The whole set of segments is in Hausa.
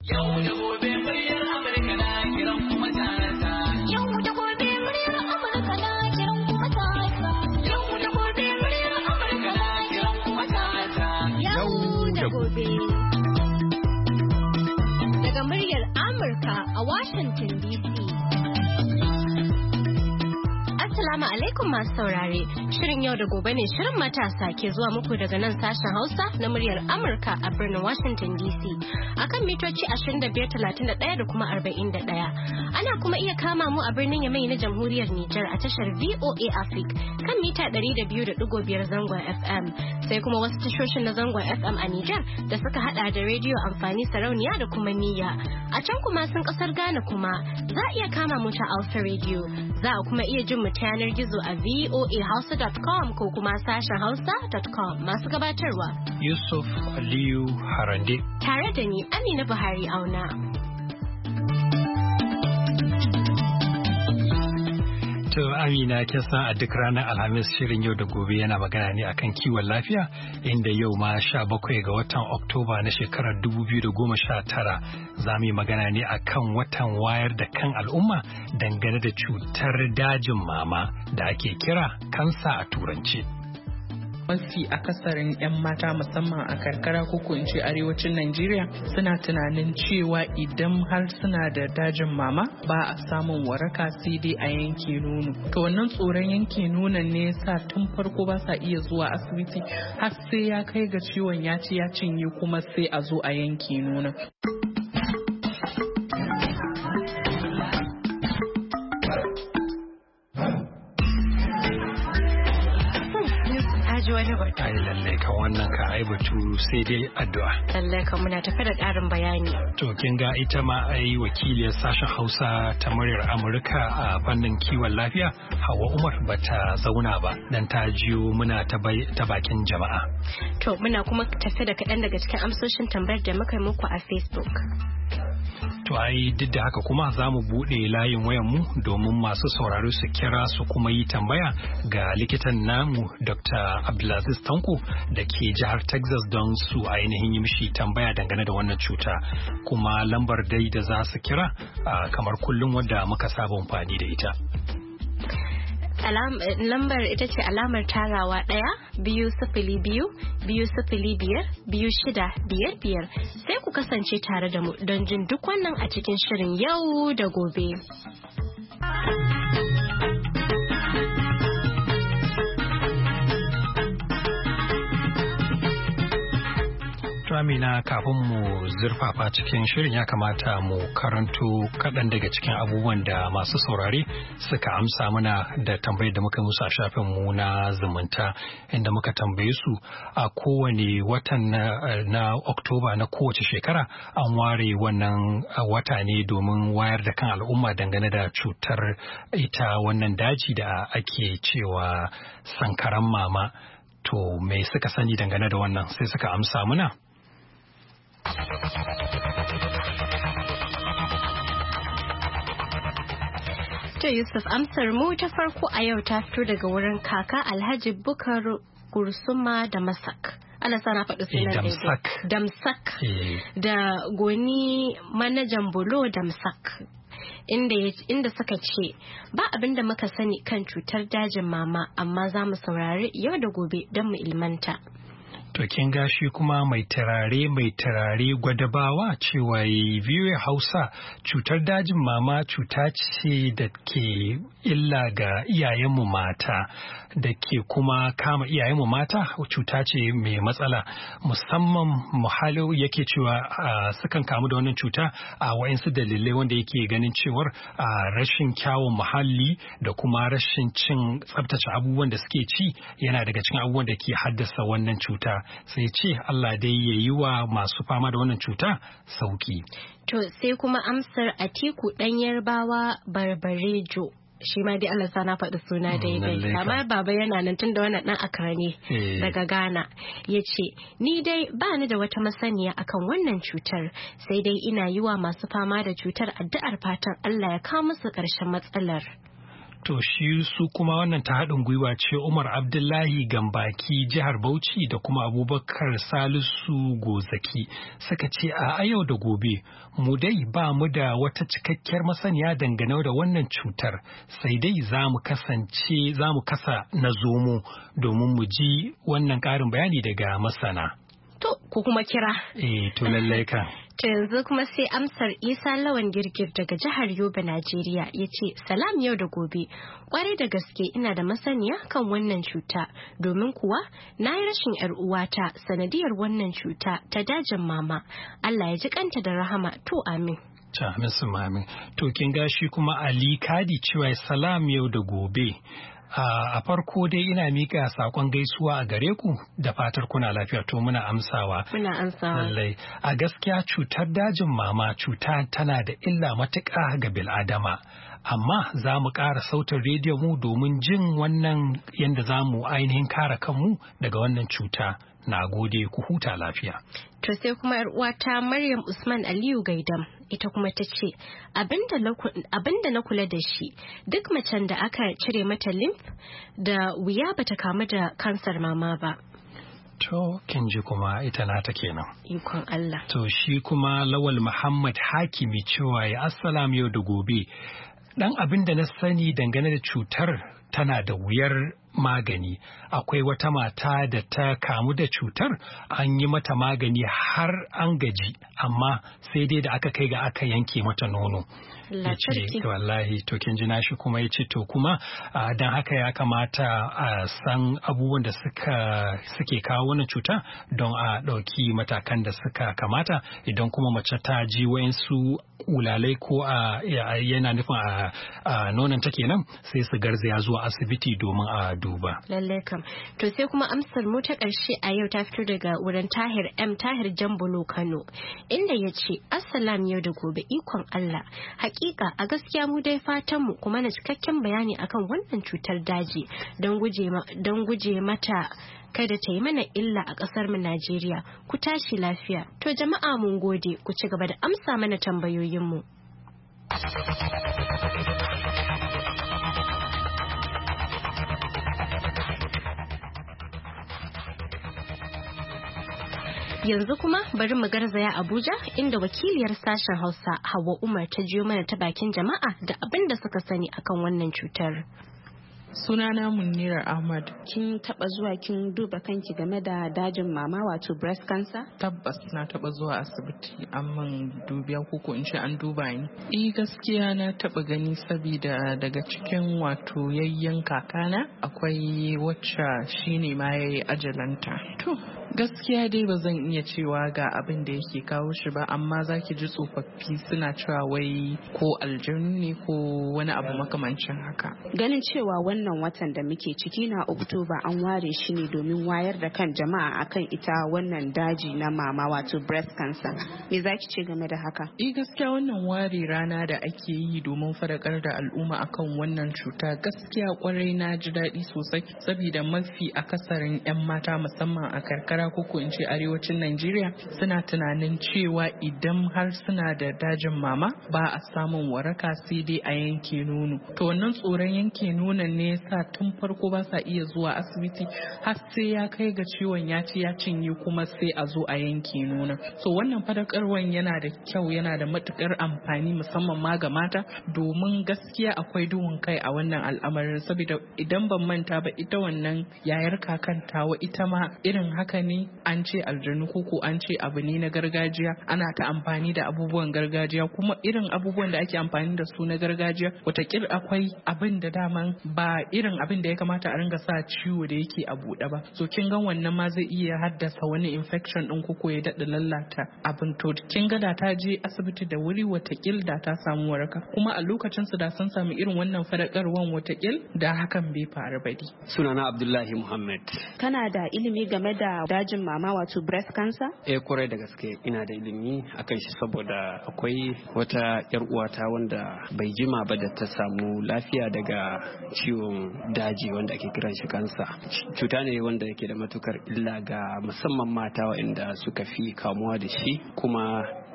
Yau da gobe muryar Amurka na kiran kuma tasa. Yau da gobe muryar Amurka na kiran kuma tasa. Yau da gobe muryar Amurka na kiran kuma tasa. Yau da gobe. Daga muryar Amurka a Washington DC. Assalamu alaikum masu saurare. Shirin yau da gobe ne shirin matasa ke zuwa muku daga nan sashen Hausa na muryar Amurka a birnin Washington DC. Akan mitoci 2531 da kuma 41. Ana kuma iya kama mu a birnin Yamai na Jamhuriyar Nijar a tashar VOA Africa kan mita 200.5 zangon FM. Sai kuma wasu tashoshin na zangon FM a Nijar da suka hada da rediyo amfani sarauniya da kuma niyya. A can kuma sun kasar Ghana kuma za a iya kama mu ta Alpha Radio. Za a kuma iya jin mu ta yanar gizo a voahausa.com ko kuma sashen hausa.com. Masu gabatarwa Yusuf Aliyu Harande tare da ni Amina Buhari Auna. To Amina, kin san a duk ranar Alhamis shirin yau da gobe yana magana ne akan kiwon lafiya, inda yau ma 17 ga watan Oktoba na shekarar 2019 za mu yi magana ne akan watan wayar da kan al'umma dangane da cutar dajin mama da ake kira kansa a turanci. Mafi akasarin 'yan mata musamman a karkara ko in ce arewacin Najeriya suna tunanin cewa idan har suna da dajin mama ba a samun waraka sai dai a yanke nono. To wannan tsoron yanke nonon ne yasa tun farko ba sa iya zuwa asibiti har sai ya kai ga ciwon ya ci ya cinye kuma sai a zo a yanke nonon. Ai lallai kan wannan ka ai batu sai dai addu'a. Lallai kan muna tafi da ƙarin bayani. To kin ga ita ma ai wakiliyar sashen Hausa ta muryar Amurka a fannin kiwon lafiya Hauwa Umar bata zauna ba dan ta jiyo muna ta bakin jama'a. To muna kuma tafi da kaɗan daga cikin amsoshin tambayar da muka yi muku a Facebook. To ai duk da haka kuma za mu buɗe layin wayanmu domin masu sauraro su kira su kuma yi tambaya ga likitan namu Dr. Abdulaziz Tanko da ke jihar Texas don su ainihin yi mishi tambaya dangane da wannan cuta. Kuma lambar dai da za su kira kamar kullum wadda muka saba amfani da ita. Lambar ita ce alamar tarawa 1-2-0-2-5-2-6-5-5 sai ku kasance tare da mu don jin duk wannan a cikin shirin yau da gobe. Amina, kafin mu zurfafa cikin shirin ya kamata mu karanto kaɗan daga cikin abubuwan da masu saurare suka amsa mana da tambayar da muka musu a shafin mu na zumunta, inda muka tambaye su a kowane watan na Oktoba na kowace shekara an ware wannan wata ne domin wayar da kan al'umma dangane da cutar ita wannan daji da ake cewa sankaran mama. To me suka sani dangane da wannan sai suka amsa muna? To Yusuf, amsar mu ta farko a yau ta fito daga wurin kaka Alhaji Bukar Gursuma da Masak. Ana sana faɗi sunan daidai. Damsak. Da Goni manajan Bulo Damsak. Inda suka ce ba abin da muka sani kan cutar dajin mama, amma za mu saurari yau da gobe don mu ilmanta. To kin gashi kuma mai turare gwadabawa cewa VOA Hausa cutar dajin mama cuta ce da ke illa ga iyayenmu mata da ke kuma kama iyayenmu mata, cuta ce mai matsala musamman muhalli yake cewa sukan kamu da wannan cuta a wa'insu dalilai wanda yake ganin cewar rashin kyawun muhalli da kuma rashin cin tsabtace abubuwan da suke ci yana daga cikin abubuwan da ke haddasa wannan cuta. Sai ce Allah dai ya yi wa masu fama da wannan cuta sauki. To sai kuma amsar Atiku ɗan Yarbawa Barbarejo. Shi ma dai Allah sana faɗi suna daidai. Amma baba yana nan tun da wannan ɗan Accra ne daga Ghana. Ya ce, ni dai ba ni da wata masaniya akan wannan cutar, sai dai ina yi wa masu fama da cutar addu'ar fatan Allah ya kawo musu ƙarshen matsalar. To shi su kuma wannan ta haɗin gwiwa ce Umar Abdullahi Gambaki jihar Bauchi da kuma Abubakar Salisu Gozaki suka ce a yau da gobe mu dai ba mu da wata cikakkiyar masaniya dangane da wannan cutar sai dai za mu kasa na zomo domin mu ji wannan ƙarin bayani daga masana. To, ku kuma kira. To lallai kan. To yanzu kuma sai amsar Isa Lawan Girgir daga jihar Yobe, Najeriya ya ce, Salam yau da gobe, kwarai da gaske ina da masaniya kan wannan cuta, domin kuwa na yi rashin 'yar uwata sanadiyar wannan cuta ta dajin mama. Allah ya ji kanta da rahama, to amin. Amin. To kin gashi kuma Ali Kadi cewa salam yau da gobe. A farko dai ina mika sakon gaisuwa a gare ku da fatar kuna lafiya to muna amsawa. Lallai a gaskiya cutar dajin mama cuta tana da illa matuƙa ga bil'adama. Amma za mu ƙara sautin rediyo mu domin jin wannan yadda za mu ainihin kare kanmu daga wannan cuta. Na gode ku huta lafiya. To sai kuma yar uwata Maryam Usman Aliyu Gaidam ita kuma ta ce abinda na kula da shi duk macen da aka cire mata lymph da wuya bata kamu da kansar mama ba. To kin ji kuma ita nata kenan. Ikon Allah. To shi kuma Lawal Muhammad Hakimi cewa ya assalam yau da gobe. Dan abin da na sani dangane da cutar tana da wuyar magani. Akwai wata mata da ta kamu da cutar an yi mata magani har an gaji amma sai dai da aka kai ga aka yanke mata nono. Ya ce wallahi to kin ji nashi kuma ya ce to kuma don haka ya kamata a san abubuwan da suke kawo wannan cuta don a ɗauki matakan da suka kamata idan kuma mace ta ji wayansu ulalai ko yana nufin a nonon ta kenan sai su garzaya zuwa asibiti domin a duba. Lallai kam. To sai kuma amsar mu ta ƙarshe a yau ta fito daga wurin Tahir Jambulo Kano inda ya ce Assalam yau da gobe ikon Allah. Hakika a gaskiya mu dai fatan mu kuma na cikakken bayani akan wannan cutar daji don guje mata kada ta yi mana illa a ƙasar mu Najeriya. Ku tashi lafiya. To jama'a mun gode ku ci gaba da amsa mana tambayoyin mu. Yanzu kuma bari mu garzaya Abuja inda wakiliyar sashen Hausa Hauwa Umar ta jiyo mana ta bakin jama'a da abin da suka sani akan wannan cutar. Sunana Munira Ahmad. Kin taba zuwa kin duba kanki game da dajin mama wato breast cancer? Tabbas na taba zuwa asibiti amman dubiya ko in ce an duba ni. Gaskiya na taba gani saboda daga cikin wato yayyan kakana akwai wacce shine ma yayi ajalanta. To gaskiya dai ba zan iya cewa ga abin da yake kawo shi ba amma zaki ji tsofaffi suna cewa wai ko aljanu ne ko wani abu makamancin haka. Ganin cewa wannan watan da muke ciki na Oktoba an ware shi ne domin wayar da kan jama'a akan ita wannan daji na mama wato breast cancer. Me zaki ce game da haka? Gaskiya wannan ware rana da ake yi domin faɗakar da al'umma akan wannan cuta gaskiya kwarai na ji daɗi sosai saboda mafi akasarin 'yan mata musamman a karkara ko in ce arewacin Najeriya suna tunanin cewa idan har suna da dajin mama ba a samun waraka sai dai a yanke nono. To wannan tsoron yanke nonon ne yasa tun farko ba sa iya zuwa asibiti har sai ya kai ga ciwon ya ci ya cinye kuma sai a zo a yanke nonon. So wannan fadakarwan yana da kyau yana da matukar amfani musamman ma ga mata domin gaskiya akwai duhun kai a wannan al'amarin saboda idan ban manta ba ita wannan yayar kakantawa ita ma irin haka ne an ce aljanu ko an ce abu ne na gargajiya ana ta amfani da abubuwan gargajiya kuma irin abubuwan da ake amfani da su na gargajiya watakila akwai abin da daman ba irin abin da ya kamata a ringa sa ciwo da yake a buɗe ba so kin ga wannan ma zai iya haddasa wani infection din ko ya daɗa lallata abin to kin ga da ta je asibiti da wuri watakil da ta samu waraka kuma a lokacin su da sun samu irin wannan fadakarwan watakil da hakan bai faru ba dai. Sunana Abdullahi Muhammad. Kana da ilimi game da dajin mama wato breast cancer? Kwarai da gaske ina da ilimi akan shi saboda akwai wata yar uwata wanda bai jima ba da ta samu lafiya daga ciwon daji wanda ake kiran shi kansa. Cuta ne wanda yake da matukar illa ga musamman mata waɗanda suka fi kamuwa da shi kuma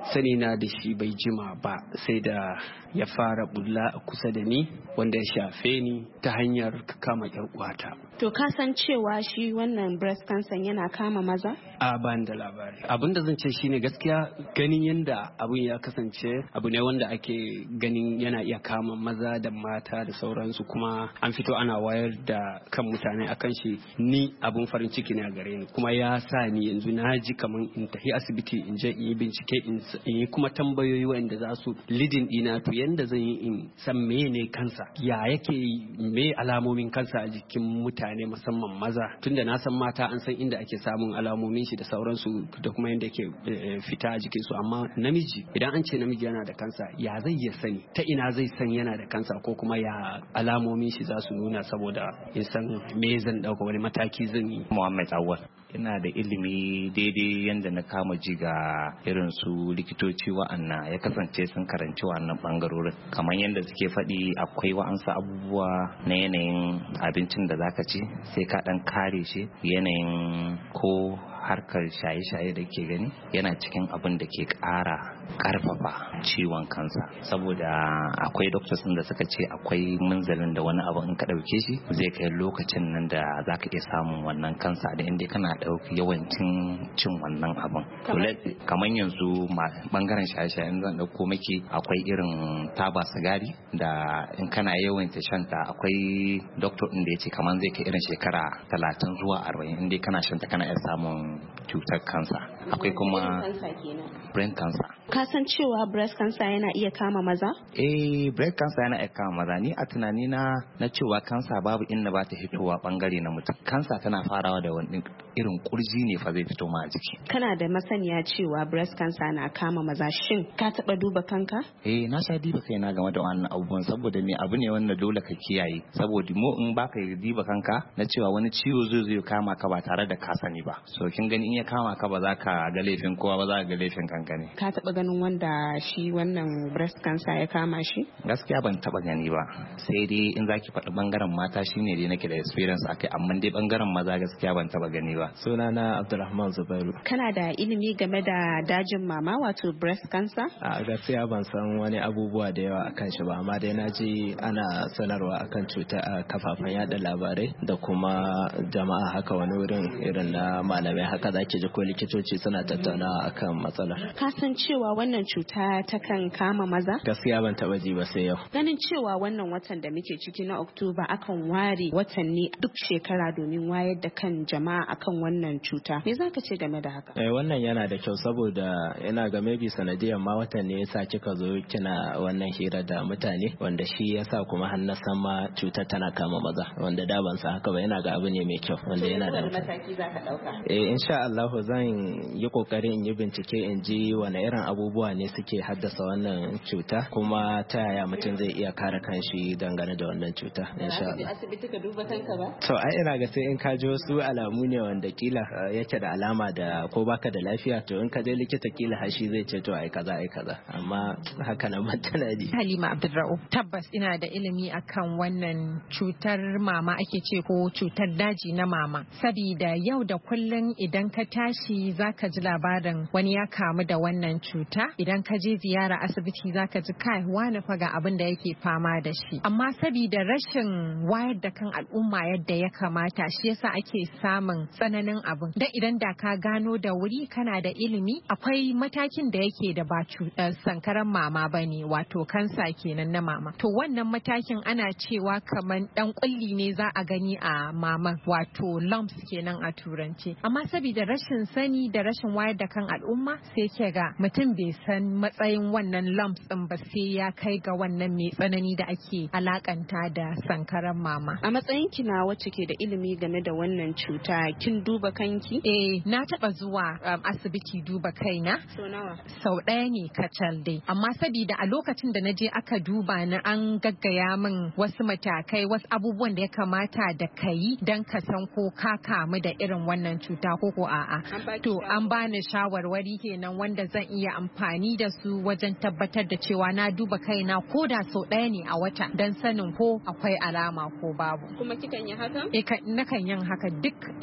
sani na da shi bai jima ba sai da ya fara bulla a kusa da ni wanda ya shafe ni ta hanyar kama yar uwata. To ka san cewa shi wannan breast cancer yana kama maza? A ban da labari. Abin da zan ce shine gaskiya ganin yadda abin ya kasance abu ne wanda ake ganin yana iya kama maza da mata da sauransu, kuma an fito ana wayar da kan mutane akan shi. Ni abin farin ciki ne a gare ni, kuma ya sa ni yanzu na ji kaman in tafi asibiti in je in yi bincike in yi kuma tambayoyi wanda za su lidin dina to yanda zan yi in san mene kansa, ya yake me alamomin kansa a jikin mutane musamman maza, tunda na san mata an san inda ake samun alamomin shi da sauransu da kuma yanda yake fita a jikinsu, amma namiji idan an ce namiji yana da kansa ya zai ya sani, ta ina zai san yana da kansa ko kuma ya alamomin shi za su nuna saboda in san me zan dauka wani mataki zan yi. Muhammad Awal, ina da ilimi daidai yadda na kama ji ga irin su likitoci wa'anna ya kasance sun karanci wa'annan bangarorin, kamar yadda suke faɗi akwai wa'ansu abubuwa na yanayin abincin da zaka ci sai ka ɗan kare shi, yanayin ko harkar shaye-shaye da ke gani yana cikin abin da ke ƙara ƙarfafa ciwon kansa, saboda akwai doctors da suka ce akwai munzalin da wani abu in ka ɗauke shi zai kai lokacin nan da za ka iya samun wannan kansa da inda kana ɗauki yawancin cin wannan abin. Kamar yanzu bangaren shaye-shaye zan ɗauko maki akwai irin taba sigari da in kana yawanta shanta akwai doctor ɗin da ya ce kamar zai kai irin shekara 30 zuwa 40 inda kana shanta kana iya samun cutar kansa. Akwai kuma brain cancer. Ka san cewa breast cancer yana iya kama maza? Breast cancer yana iya kama maza. Ni a tunani na cewa kansa babu inda ba ta hitowa bangare na mutum. Kansa tana farawa da wani irin kurji ne fa zai fito ma a jiki. Kana da masaniya cewa breast cancer na kama maza, shin ka taba duba kanka? Na sha diba kaina game da wannan abubuwan saboda me abu ne wanda dole ka kiyaye, saboda mu in baka diba kanka na cewa wani ciwo zai kama ka ba tare da ka sani ba. So kin gani in ya kama ka ba za ka ga laifin kowa ba, za ka ga laifin kanka ne. Ka taba ganin wanda shi wannan breast cancer ya kama shi? Gaskiya ban taba gani ba, sai dai in zaki faɗi bangaren mata shine dai nake da experience akai, amma dai bangaren maza gaskiya ban taba gani ba. Sunana Abdulrahman Zubairu. Kana da ilimi game da dajin mama wato breast cancer? A gaskiya ban san wani abubuwa da yawa akan shi ba, amma dai na ji ana sanarwa akan cuta a kafafen yada labarai da kuma jama'a haka wani wurin irin na malamai haka zaki ji ko likitoci suna tattaunawa akan matsalar. Ka san cewa wannan cuta takan kama maza? Gaskiya ban taba ji ba sai yau. Ganin cewa wannan watan da muke ciki na Oktoba akan ware watanni duk shekara domin wayar da kan jama'a akan wannan cuta. Me za ka ce game da haka? Wannan yana da kyau saboda yana ga maybe sanadiyar ma watan ne yasa kika zo kina wannan hira da mutane, wanda shi yasa kuma har na san ma cutar tana kama maza, wanda da ban sa haka ba. Yana ga abu ne mai kyau wanda yana da mataki za ka dauka. Insha Allah zan yi kokari in yi bincike in ji wani irin abubuwa ne suke haddasa wannan cuta, kuma ta yaya mutum zai iya kare kanshi dangane da wannan cuta. Insha Allah. Asibiti ka duba kanka ba? To ai ina ga sai in ka ji wasu alamu ne wanda kila yake da alama da ko baka da lafiya, to in ka je likita kila hashi zai ce to ai kaza, amma haka nan ban tana ji. Halima Abdulra'u, tabbas ina da ilimi akan wannan cutar mama ake ce ko cutar daji na mama, sabida yau da kullun idan ka tashi zaka ji labarin wani ya kamu da wannan cuta, idan ka je ziyara asibiti zaka ji kai wani fa ga abin da yake fama da shi, amma sabida rashin wayar da kan al'umma yadda ya kamata shi yasa ake samun tsananin abin. Dan idan da ka gano da wuri kana da ilimi, akwai matakin da yake da ba sankaran mama bane, wato kansa kenan na mama. To wannan matakin ana cewa kaman dan kulli ne za a gani a maman, wato lumps kenan a turanci. Amma saboda rashin sani da rashin wayar da kan al'umma sai ke ga mutum bai san matsayin wannan lumps din ba sai ya kai ga wannan mai tsanani da ake alakanta da sankaran mama. A matsayin ki na wacce ke da ilimi game da wannan cuta, kin duba kanki? Na taba zuwa asibiti duba kaina. So nawa? Sau ɗaya ne kacal dai. Amma saboda a lokacin da na je aka duba ni an gaggaya min wasu matakai, wasu abubuwan da ya kamata da ka yi don ka san ko ka kamu da irin wannan cuta ko a'a. To an bani shawarwari kenan wanda zan iya amfani da su wajen tabbatar da cewa na duba kaina ko da sau ɗaya ne a wata don sanin ko akwai alama ko babu. Kuma kikan yi haka? Nakan yin haka duk idan na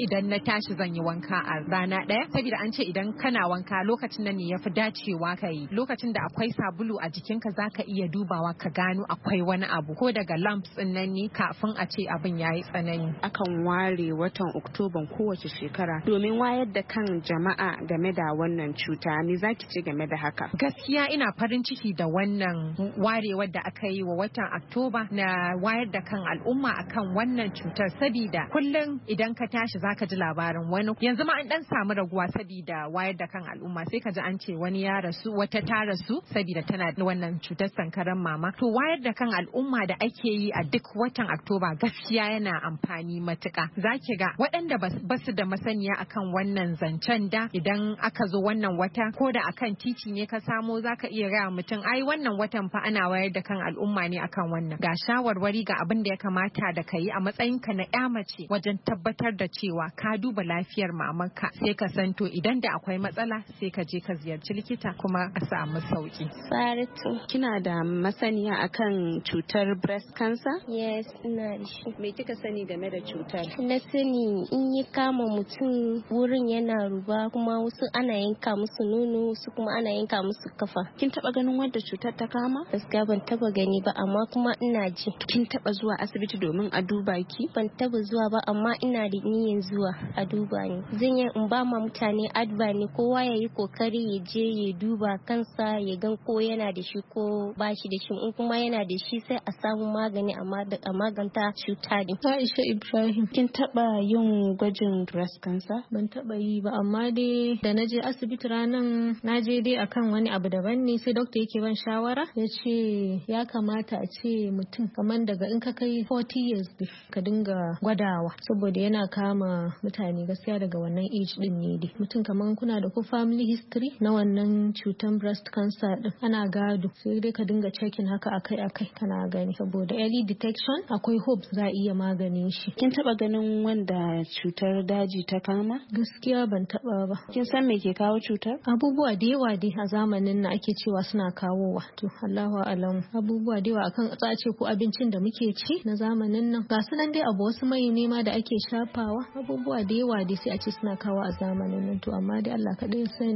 tashi zan yi wanka a rana ɗaya saboda an ce idan kana wanka lokacin nan ne yafi dacewa ka yi. Lokacin da akwai sabulu a jikinka zaka iya dubawa ka gano akwai wani abu ko daga lamps din nan ne kafin a ce abin yayi tsanani. Akan ware watan Oktoban kowace shekara domin wayar da kan jama'a game da wannan cuta. Me zaki ce game da haka? Gaskiya ina farin ciki da wannan warewar da aka yi wa watan Oktoba na wayar da kan al'umma akan wannan cutar sabida kullum idan ka tashi zaka ji labarin wani yanzu ma an dan samu raguwa sabida wayar da kan al'umma sai ka ji an ce wani ya rasu wata ta rasu sabida tana da wannan cutar sankaran mama. To wayar da kan al'umma da ake yi a duk watan Oktoba gaskiya yana amfani matuka. Zaki ga waɗanda basu da masaniya akan wannan zancen da idan aka zo wannan wata ko da akan titi ne ka samo zaka iya gaya mutum ai wannan watan fa ana wayar da kan al'umma ne akan wannan. Ga shawarwari ga abin da ya kamata da ka yi a matsayinka na ƴa mace wajen tabbatar da cewa ka duba lafiyar mamanka sai ka san to idan da akwai matsala sai ka je ka ziyarci likita kuma a samu sauki. Saratu, kina da masaniya akan cutar breast cancer? Yes, ina da shi. Me kika sani game da cutar? Na sani in ya kama mutum wurin yana ruba kuma wasu ana yanka musu nono wasu kuma ana yanka musu kafa. Kin taba ganin wadda cutar ta kama? Gaskiya ban taba gani ba amma kuma ina ji. Kin taba zuwa asibiti domin a duba ki? Ban taba zuwa ba amma ina da niyyar zuwa a duba ni. Zan yi in ba ma mutane advice ne kowa ya yi kokari ya je ya duba kansa ya gan ko yana da shi ko ba shi da shi in kuma yana da shi sai a samu magani a maganta cuta ne. Aisha Ibrahim, kin taba yin gwajin breast cancer? Ban taba yi ba amma dai da na je asibiti ranan na je dai akan wani abu daban ne sai doctor yake ban shawara ya ce ya kamata a ce mutum kamar daga in ka kai 40 years ka dinga gwadawa saboda yana kama mutane gaskiya daga wannan age din ne dai mutum kamar kuna da ko family history na wannan cutan breast cancer din ana gado sai dai ka dinga checking haka akai kana gani saboda early detection akwai hope za a iya maganin shi. Kin taba ganin wanda cutar daji ta kama? Gaskiya ban taba ba. Kin san me ke kawo cutar? Abubuwa da yawa dai a zamanin na ake cewa suna kawowa to Allahu a'lam. Abubuwa da yawa akan tsace ko abincin da muke ci na zamanin nan ga su nan dai abu wasu mai nema da ake shafawa abubuwa da yawa dai sai a ce suna kawo a zamanin nan to amma dai Allah kaɗai sani.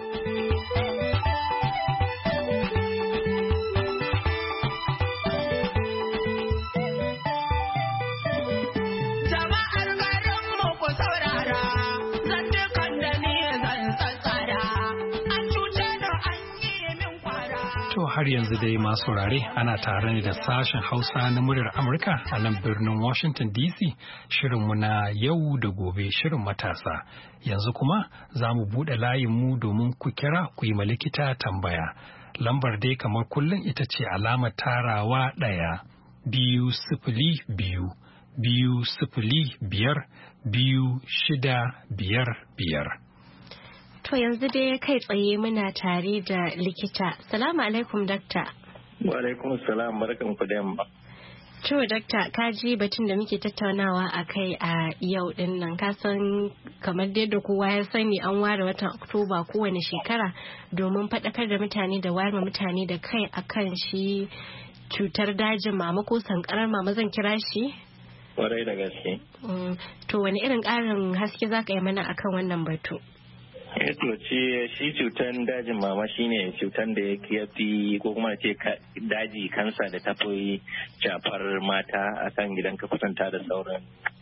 Har yanzu dai masu saurare ana tare ne da sashen Hausa na muryar Amurka a nan birnin Washington DC shirinmu na yau da gobe shirin matasa. Yanzu kuma za mu buɗe layinmu domin ku kira ku yi ma likita tambaya. Lambar dai kamar kullum ita ce alamar tarawa 1-2-0-5-2-0-5-6-5-5. To yanzu dai kai tsaye muna tare da likita. Salamu alaikum dakta. Wa alaikum salam, barkan ku da yamma. To dakta, ka ji batun da muke tattaunawa a kai a yau din nan. Ka san kamar yadda kowa ya sani an ware watan Oktoba kowane shekara domin faɗakar da mutane da wayar mutane da kai akan shi cutar dajin mama ko sankarar mama zan kira shi. Kwarai da gaske. To wani irin ƙarin haske za ka yi mana akan wannan batu? Shi cutan dajin mama shine cutan da ya fi ko kuma ce daji kansa da ta fi shafar mata akan gidan ka kusanta da sauran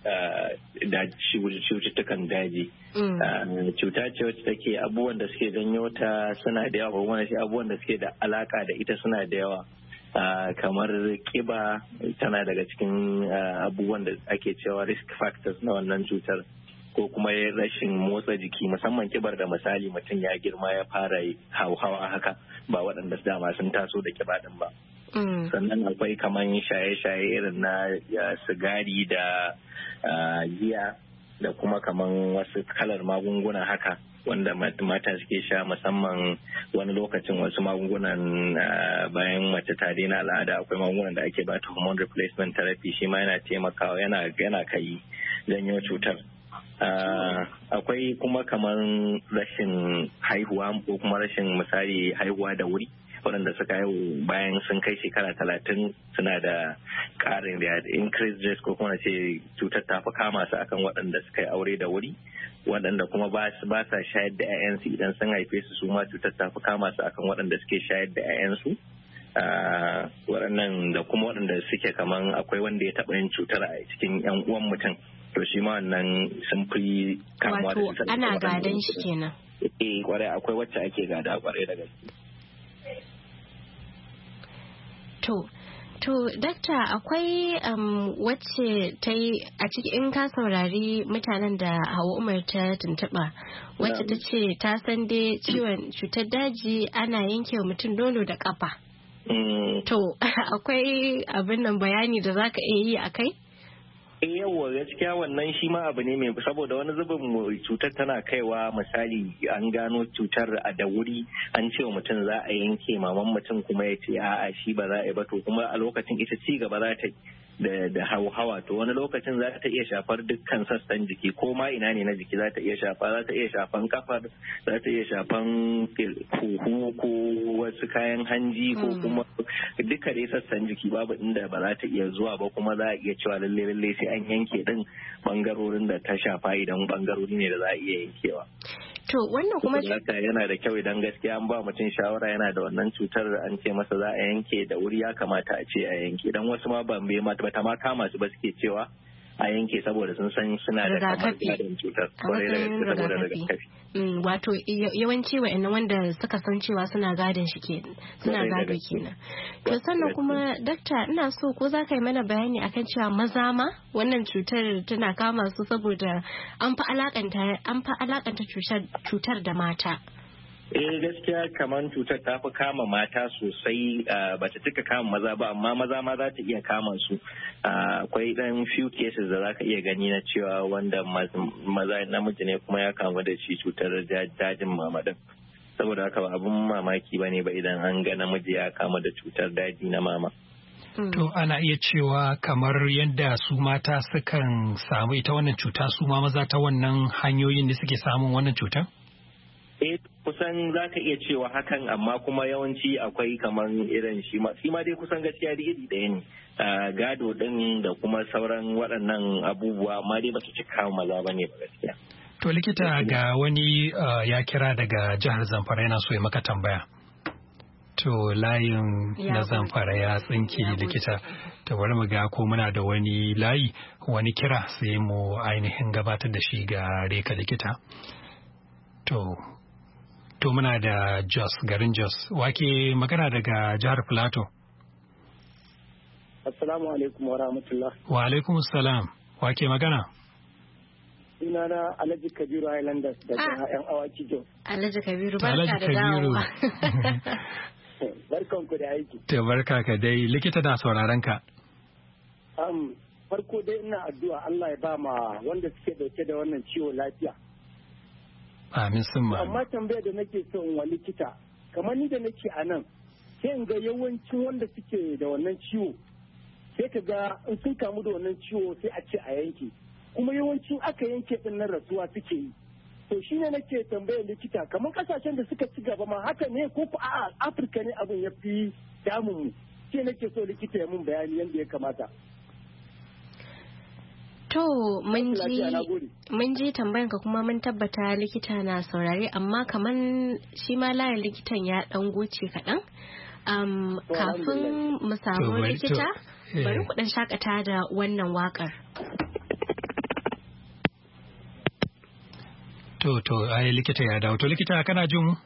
cututtukan daji. Cuta ce wacce take abubuwan da suke janyo ta suna da yawa ko kuma abubuwan da suke da alaka da ita suna da yawa. Kamar kiba tana daga cikin abubuwan da ake cewa risk factors na wannan cutar. Ko kuma rashin motsa jiki musamman kibar da misali mutum ya girma ya fara hauhawa haka ba waɗanda dama sun taso da kiba ɗin ba. Sannan akwai kaman shaye-shaye irin na sigari da giya da kuma kaman wasu kalar magunguna haka wanda mata suke sha musamman wani lokacin wasu magungunan bayan mace ta daina al'ada akwai magungunan da ake bata hormone replacement therapy shi ma yana taimakawa yana kai janyo cutar. Akwai kuma kamar rashin haihuwa ko kuma rashin misali haihuwa da wuri waɗanda suka haihu bayan sun kai shekara 30 suna da ƙarin da increased risk ko kuma ce cutar ta fi kama su akan waɗanda suka yi aure da wuri waɗanda kuma ba sa shayar da 'ya'yansu idan sun haife su ma cutar ta fi kama su akan waɗanda suke shayar da 'ya'yansu. Waɗannan da kuma waɗanda suke kaman akwai wanda ya taɓa yin cutar a cikin 'yan uwan mutum, to shi ma wannan sun fi kamuwa da cutar. Wato ana gadon shi kenan. Kwarai akwai wacce ake gada kwarai da gaske. To, dakta akwai wacce ta yi a cikin in ka saurari mutanen da Hauwa Umar ta tuntuɓa wacce ta ce ta san dai ciwon cutar daji ana yanke wa mutum nono da ƙafa. To, akwai abin nan bayani da za ka iya yi a kai? Yawwa gaskiya wannan shi ma abu ne mai saboda wani zubin cutar tana kaiwa misali an gano cutar a da wuri an ce wa mutum za a yanke maman mutum kuma ya ce a'a shi ba za a yi ba to kuma a lokacin ita ci gaba za ta da hawa to wani lokacin za ta iya shafar dukkan sassan jiki ko ma ina ne na jiki za ta iya shafan kafar, za ta iya shafan huhu ko wasu kayan hanji ko kuma duka dai sassan jiki babu inda ba za ta iya zuwa ba kuma za a iya cewa lalle sai an yanke din bangarorin da ta shafa idan bangarori ne da za a iya yankewa. To wannan kuma yana da kyau idan gaskiya an ba mutum shawara yana da wannan cutar an ce masa za a yanke da wuri ya kamata a ce a yanke dan wasu ma ban bai mata ma kama su ba suke cewa a yanke saboda sun san suna da kamar gadon cutar kwarai da gaske saboda rigakafi. Wato yawanci wa'annan wanda suka san cewa suna gadon shi suna gado kenan. To sannan kuma dakta ina so ko za ka yi mana bayani akan cewa maza ma wannan cutar tana kama su saboda an fi alakanta cutar da mata. Gaskiya kamar cutar ta fi kama mata sosai ba ta cika kama maza ba amma maza ma za ta iya kama su. Akwai dan few cases da za ka iya gani na cewa wanda maza namiji ne kuma ya kamu da shi cutar dajin mama din. Saboda haka ba abun mamaki ba ne ba idan an ga namiji ya kama da cutar daji na mama. To ana iya cewa kamar yadda su mata sukan samu ita wannan cuta su ma maza ta wannan hanyoyin da suke samun wannan cutar? Kusan za ka iya cewa hakan amma kuma yawanci akwai kamar irin shi ma dai kusan gaskiya da iri ɗaya ne gado ɗin da kuma sauran waɗannan abubuwa amma dai ba su cika maza ba ne ba gaskiya. To likita ga wani ya kira daga jihar Zamfara yana so ya maka tambaya. To layin na Zamfara ya tsinke likita. To bari mu ga ko muna da wani layi wani kira sai mu ainihin gabatar da shi ga reka likita. To muna da Jos, garin Jos. Wake magana daga jihar Plateau. Assalamu alaikum wa rahmatullah. Wa alaikum salam. Wake magana? Ina na Alhaji Kabiru Highlanders daga yan awaki Jos. Alhaji Kabiru barka da dawowa. Barkan ku da aiki. To barka ka dai likita na sauraron ka. Farko dai ina addu'a Allah ya ba ma wanda suke dauke da wannan ciwo lafiya. Amin sun ma. Amma tambayar da nake so in wa likita, kamar ni da nake a nan, sai in ga yawancin wanda suke da wannan ciwo, sai ka ga in sun kamu da wannan ciwo sai a ce a yanke. Kuma yawancin aka yanke din nan rasuwa suke yi. To shi ne nake tambayar likita, kamar kasashen da suka ci gaba ma haka ne ko a Afirka ne abin ya fi damun mu. Sai nake so likita ya mun bayani yadda ya kamata. To mun ji tambayanka kuma mun tabbata likita na saurare amma kaman shi ma layin likitan ya dan goce kaɗan. Kafin mu samu likita bari ku dan shakata da wannan wakar. To ai likita ya dawo. To likita kana jin mu?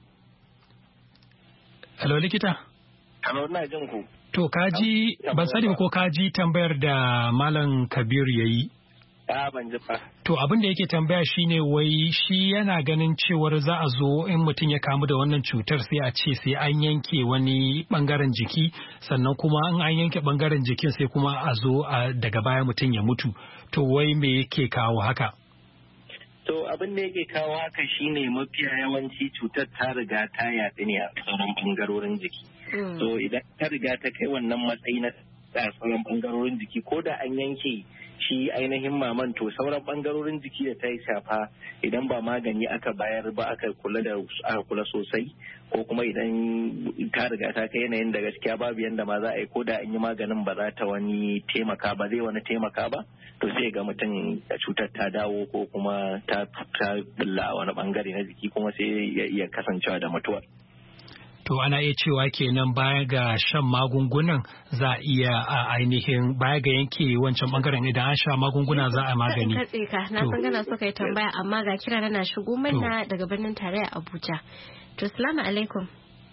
Hello likita? Hello ina jin ku. To kaji ban sani ko kaji tambayar da Malam Kabir yayi. Ban ji ba. To abin da yake tambaya shine wai shi yana ganin cewar za a zo in mutum ya kamu da wannan cutar sai a ce sai an yanke wani bangaren jiki sannan kuma an yanke bangaren jikin sai kuma a zo daga baya mutum ya mutu. To wai me yake kawo haka? To abin da yake kawo haka shine mafiya yawanci cutar ta riga ta yaɗu ne a sauran bangarorin jiki. So idan ta riga ta kai wannan matsayi na sauran bangarorin jiki, ko da an yanke shi ainihin maman to sauran bangarorin jiki da ta yi shafa idan ba magani aka bayar ba aka kula sosai, ko kuma idan ta riga ta kai yanayin da gaskiya babu yanda ma za a yi, ko da an yi maganin ba za ta wani taimaka ba, zai wani taimaka ba, to sai ga mutum cutar ta dawo ko kuma ta bulla a wani bangare na jiki, kuma sai ya iya kasancewa da mutuwar. To ana iya cewa kenan baya ga shan magungunan za a iya a ainihin baya ga yanke wancan bangaren idan an sha magunguna za a magani. Katse ka na san gana so kai tambaya amma ga kira na shigo mana daga birnin tarayya Abuja. To assalamu alaikum.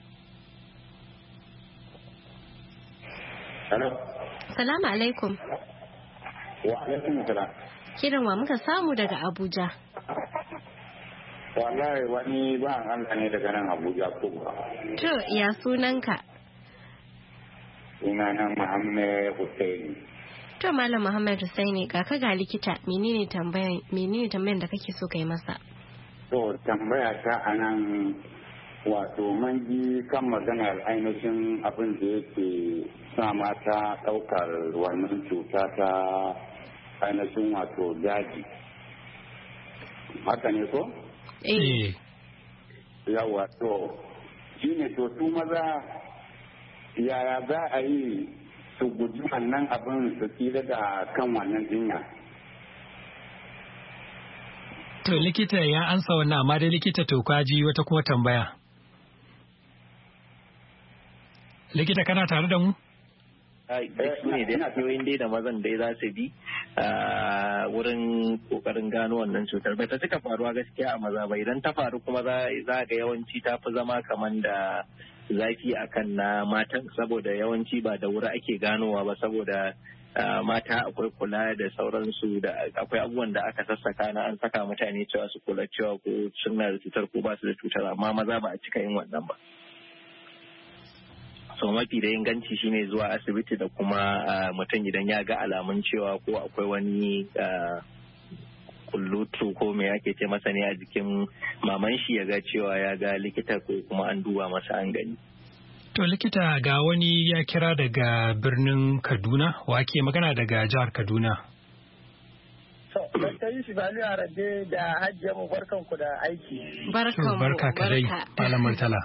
Hello. Assalamu alaikum. Wa alaikum salam. Kiran wa muka samu daga Abuja? Wallahi wani ba Allah ne daga nan Abuja ko ba. To ya sunanka? Sunana Muhammad Hussaini. To Malam Muhammad Hussaini ga ka ga likita menene tambayan da kake so kai masa? To tambaya ta anan wato man ji kan maganar ainihin abin da yake sa mata ɗaukar wannan cuta ta ainihin wato daji. Haka ne ko? Yawa to shi ne to su maza yaya za a yi su guji wannan abin su tsira da kan wannan jinya. To likita ya ansa wannan amma dai likita to kwaji wata kuma tambaya. Likita kana tare da mu? Su ne dai hanyoyin dai da mazan dai za su bi wurin kokarin gano wannan cutar. Bai ta cika faruwa gaskiya a maza ba, idan ta faru kuma za ga yawanci ta fi zama kamar da zafi akan na matan, saboda yawanci ba da wuri ake ganowa ba, saboda mata akwai kula da sauransu, da akwai abubuwan da aka sassaka na an saka mutane cewa su kula cewa ko suna da cutar ko ba su da cutar, amma maza ba a cika yin wannan ba. So mafi da inganci shine zuwa asibiti da kuma mutum idan ya ga alamun cewa ko akwai wani kullutu ko me ake ce masa ne a jikin maman shi, ya ga cewa ya ga likita ko kuma an duba masa an gani. To likita ga wani ya kira daga birnin Kaduna, wa ke magana daga jihar Kaduna? Barka yi shi bali a rade da hajjiya mu barkanku da aiki. Barka kadai, Malam Murtala.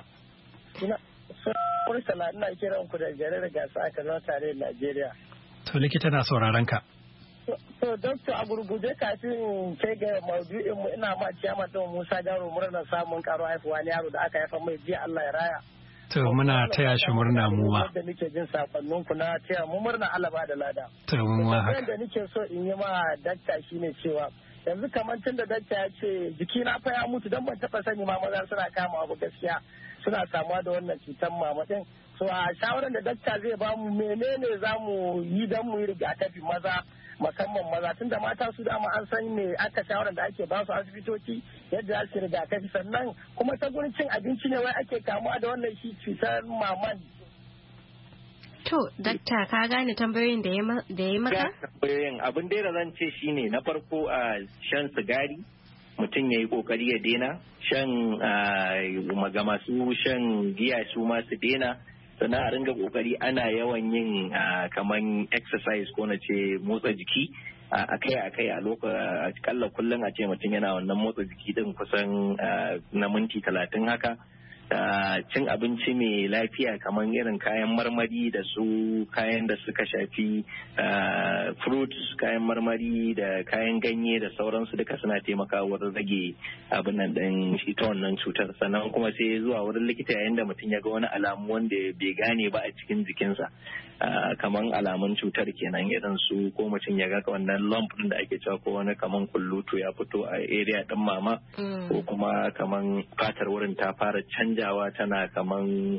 Murtala ina kiran ku da garin gasa a Kano tare da Najeriya. To likita na sauraron ka. So doctor a gurguje kafin kai ga maudu'in mu ina ma ciyama da Musa Garo murna samun karo haifuwa ne yaro da aka haifa mai jiya Allah ya raya. To muna taya shi murna mu ma. Da nake jin sakonnin ku na taya mu murna Allah ba da lada. To mu ma haka. Da nake so in yi ma dakta shine cewa yanzu kamar tun da dakta ya ce jikina fa ya mutu dan ban taba sani ma maza suna kama abu gaskiya suna samuwa da wannan cutar mama din. So a shawaran da dakta zai ba mu menene za mu yi don mu yi rigakafi maza musamman maza tun da mata su dama an san me aka shawaran da ake ba su asibitoci yadda za su rigakafi, sannan kuma ta gurin cin abinci ne wai ake kamuwa da wannan shi cutar maman. To, dakta ka gane tambayoyin da ya maka? Tambayoyin abin da zan ce shine na farko a shan sigari mutum ya yi kokari ya daina, shan ga masu shan giya su ma su daina, sannan a ringa kokari ana yawan yin kaman exercise ko na ce motsa jiki akai a kalla kullum a ce mutum yana wannan motsa jiki din kusan na minti 30 haka. Cin abinci mai lafiya kamar irin kayan marmari da su kayan da suka shafi fruits, kayan marmari da kayan ganye da sauransu duka suna taimakawa wurin rage abin nan din ita wannan cutar. Sannan kuma sai zuwa wurin likita yayin da mutum ya ga wani alamu wanda bai gane ba a cikin jikinsa, kamar alamun cutar kenan irin su ko mutum ya ga wannan lump din da ake cewa ko wani kamar kullutu ya fito a area din mama, ko kuma kamar fatar wurin ta fara canjawa tana kaman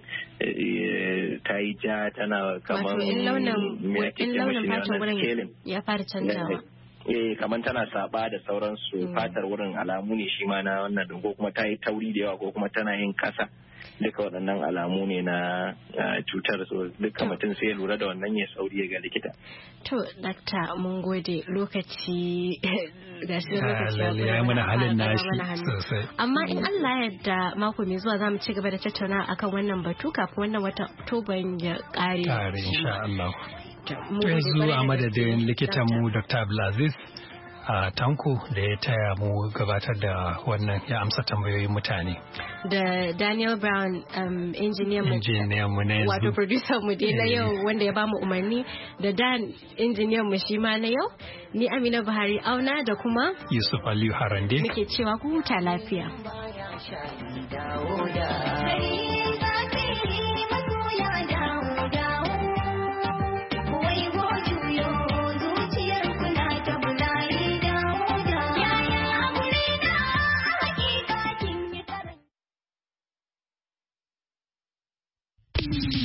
ta yi ja tana kaman in launin fatar wurin ya fara canjawa kaman tana saba da sauransu fatar wurin alamu ne shi ma na wannan ko kuma ta yi tauri da yawa ko kuma tana yin kasa, duka waɗannan alamu ne na cutar, so duka mutum sai ya lura da wannan ya sauri ga likita. To dakta mun gode, lokaci gashi ya mana halin nashi sosai. Amma in Allah yadda mako mai zuwa zamu ci gaba da tattauna akan wannan batu kafin wannan wata Oktoban ya kare. Insha Allah. Yanzu a madadin likitanmu Dr. Abdulaziz Tanko da ya taya mu gabatar da wannan ya amsa tambayoyin mutane. Da Daniel Brown injiniyan mu na yanzu. Wato producer mu dai na yau wanda ya bamu umarni da Dan injiniyan mu shi ma na yau. Ni Amina Buhari Auna da kuma Yusuf Aliyu Harande. Muke cewa ku huta lafiya.